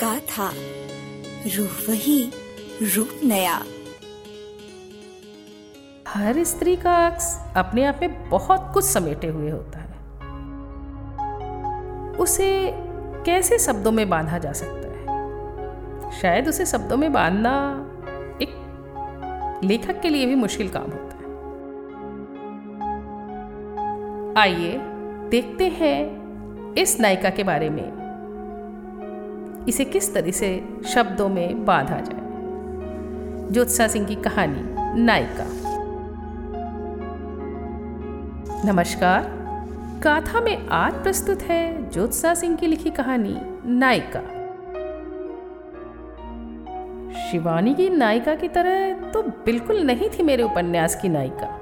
गाथा, रूह वही, रूप नया। हर स्त्री का अक्स अपने आप में बहुत कुछ समेटे हुए होता है। उसे कैसे शब्दोआदमी बांधा जा सकता है? शायद उसे शब्दों में बांधना एक लेखक के लिए भी मुश्किल काम होता है। आइए देखते हैं इस नायिका के बारे में, इसे किस तरह से शब्दों में बांधा जाए। ज्योत्सा सिंह की कहानी नायिका। नमस्कार, गाथा में आज प्रस्तुत है ज्योत्सा सिंह की लिखी कहानी नायिका। शिवानी की नायिका की तरह तो बिल्कुल नहीं थी मेरे उपन्यास की नायिका।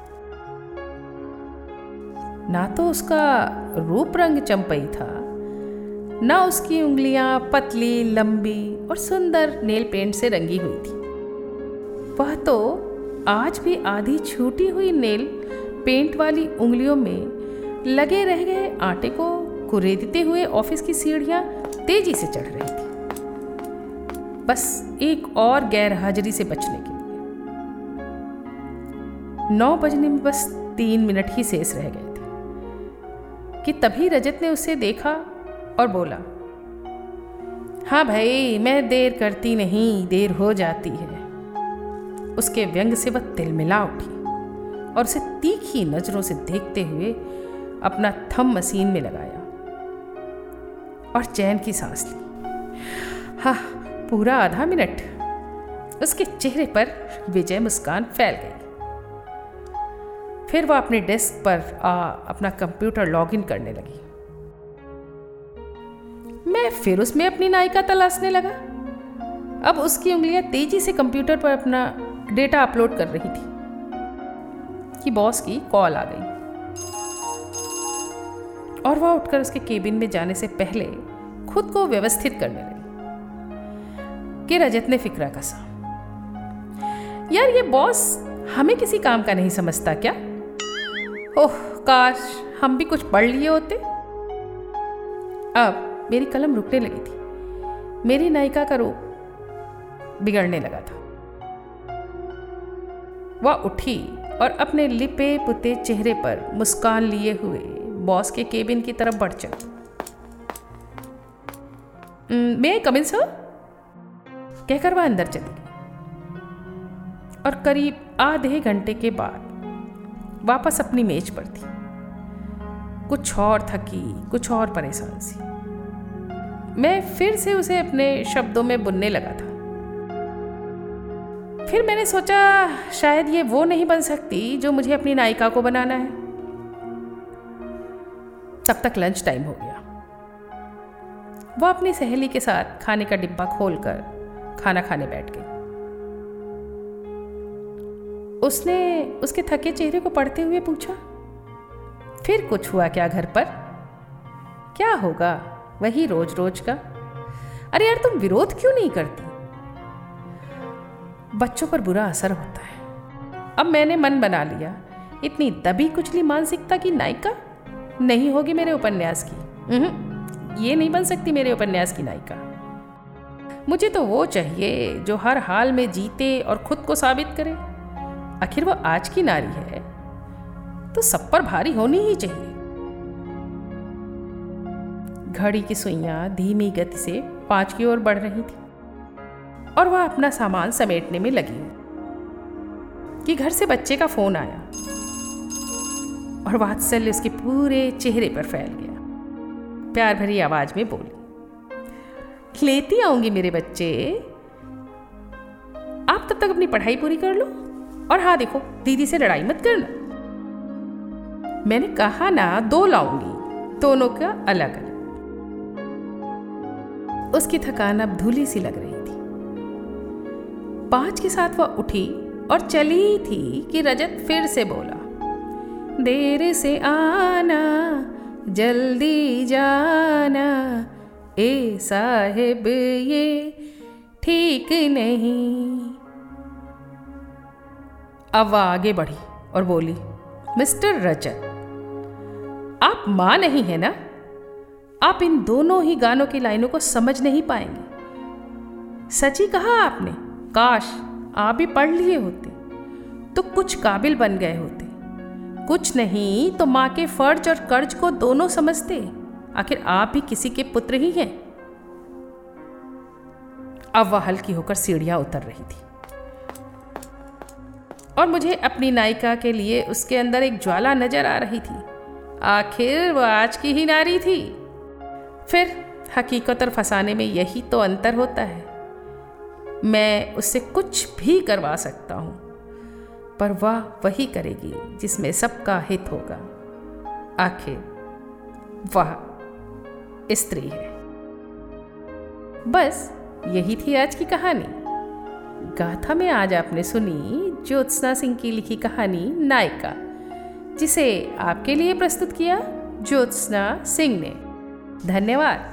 ना तो उसका रूप रंग चंपई था, ना उसकी उंगलियां पतली, लंबी और सुंदर नेल पेंट से रंगी हुई थी। वह तो आज भी आधी छूटी हुई नेल पेंट वाली उंगलियों में लगे रह गए आटे को कुरेदते हुए ऑफिस की सीढ़ियां तेजी से चढ़ रही थी, बस एक और गैर हाजिरी से बचने के लिए। 9 बजने में बस 3 मिनट ही शेष रह गए थे कि तभी रजत ने उसे देखा और बोला, हाँ भाई, मैं देर करती नहीं, देर हो जाती है। उसके व्यंग से वह तिलमिला उठी और उसे तीखी नजरों से देखते हुए अपना थंब मशीन में लगाया और चैन की सांस ली। हाँ, पूरा आधा मिनट। उसके चेहरे पर विजय मुस्कान फैल गई। फिर वह अपने डेस्क पर अपना कंप्यूटर लॉगिन करने लगी। मैं फिर उसमें अपनी नायिका तलाशने लगा। अब उसकी उंगलियां तेजी से कंप्यूटर पर अपना डेटा अपलोड कर रही थी कि बॉस की कॉल आ गई और वह उठकर उसके केबिन में जाने से पहले खुद को व्यवस्थित करने लगी कि रजत ने फिक्रा कसा, यार ये बॉस हमें किसी काम का नहीं समझता क्या? ओह, काश हम भी कुछ पढ़ लिए होते। अब मेरी कलम रुकने लगी थी। मेरी नायिका का रूप बिगड़ने लगा था। वह उठी और अपने लिपे पुते चेहरे पर मुस्कान लिए हुए बॉस के केबिन की तरफ बढ़ चली। May I come in sir? कहकर वह अंदर चली गई और करीब आधे घंटे के बाद वापस अपनी मेज पर थी, कुछ और थकी, कुछ और परेशान सी। मैं फिर से उसे अपने शब्दों में बुनने लगा था। फिर मैंने सोचा, शायद ये वो नहीं बन सकती जो मुझे अपनी नायिका को बनाना है। तब तक लंच टाइम हो गया। वह अपनी सहेली के साथ खाने का डिब्बा खोलकर खाना खाने बैठ गई। उसने उसके थके चेहरे को पढ़ते हुए पूछा, फिर कुछ हुआ क्या घर पर? क्या होगा, वही रोज रोज का। अरे यार, तुम विरोध क्यों नहीं करती? बच्चों पर बुरा असर होता है। अब मैंने मन बना लिया, इतनी दबी कुचली मानसिकता की नायिका नहीं होगी मेरे उपन्यास की। ये नहीं बन सकती मेरे उपन्यास की नायिका। मुझे तो वो चाहिए जो हर हाल में जीते और खुद को साबित करे। आखिर वो आज की नारी है तो सब पर भारी होनी ही चाहिए। घड़ी की सुइयां धीमी गति से 5 की ओर बढ़ रही थी और वह अपना सामान समेटने में लगी कि घर से बच्चे का फोन आया और वात्सल्य उसके पूरे चेहरे पर फैल गया। प्यार भरी आवाज में बोली, लेती आऊंगी मेरे बच्चे, आप तब तक अपनी पढ़ाई पूरी कर लो और हाँ देखो, दीदी से लड़ाई मत करना। मैंने कहा ना, 2 लाऊंगी, दोनों का अलग अलग। उसकी थकान अब धूली सी लग रही थी। 5 के साथ वह उठी और चली ही थी कि रजत फिर से बोला, देर से आना, जल्दी जाना, ए साहिब ये ठीक नहीं। अब वह आगे बढ़ी और बोली, मिस्टर रजत, आप मां नहीं है ना? आप इन दोनों ही गानों की लाइनों को समझ नहीं पाएंगे। सच ही कहा आपने, काश आप भी पढ़ लिए होते तो कुछ काबिल बन गए होते। कुछ नहीं तो माँ के फर्ज और कर्ज को दोनों समझते। आखिर आप भी किसी के पुत्र ही हैं। अब वह हल्की होकर सीढ़ियां उतर रही थी और मुझे अपनी नायिका के लिए उसके अंदर एक ज्वाला नजर आ रही थी। आखिर वह आज की ही नारी थी। फिर हकीकत और फसाने में यही तो अंतर होता है। मैं उससे कुछ भी करवा सकता हूं, पर वह वही करेगी जिसमें सबका हित होगा। आखिर वह स्त्री है। बस यही थी आज की कहानी। गाथा में आज आपने सुनी ज्योत्सना सिंह की लिखी कहानी नायिका, जिसे आपके लिए प्रस्तुत किया ज्योत्सना सिंह ने। धन्यवाद।